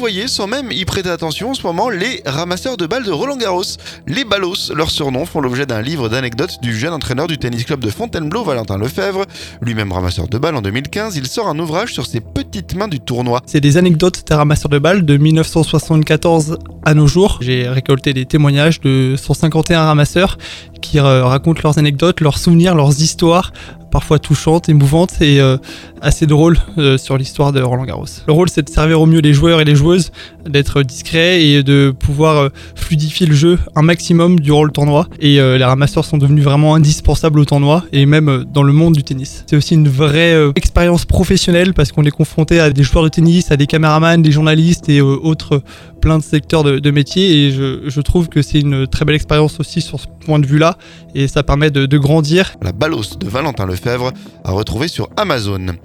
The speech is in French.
côtoyer sans même y prêter attention en ce moment les ramasseurs de balles de Roland-Garros. Les ballos, leur surnom, font l'objet d'un livre d'anecdotes du jeune entraîneur du tennis club de Fontainebleau, Valentin Lefebvre. Lui-même ramasseur de balles en 2015, il sort un ouvrage sur ses petites mains du tournoi. C'est des anecdotes des ramasseurs de balles de 1974 à nos jours. J'ai récolté des témoignages de 151 ramasseurs qui racontent leurs anecdotes, leurs souvenirs, leurs histoires, parfois touchantes, émouvantes et assez drôles sur l'histoire de Roland-Garros. Le rôle, c'est de servir au mieux les joueurs et les joueuses, d'être discret et de pouvoir fluidifier le jeu un maximum durant le tournoi. Et les ramasseurs sont devenus vraiment indispensables au tournoi et même dans le monde du tennis. C'est aussi une vraie expérience professionnelle parce qu'on est confronté à des joueurs de tennis, à des caméramans, des journalistes et autres plein de secteurs de métiers. Et je trouve que c'est une très belle expérience aussi sur ce point de vue-là et ça permet de grandir. La ballos de Valentin Lefebvre à retrouver sur Amazon.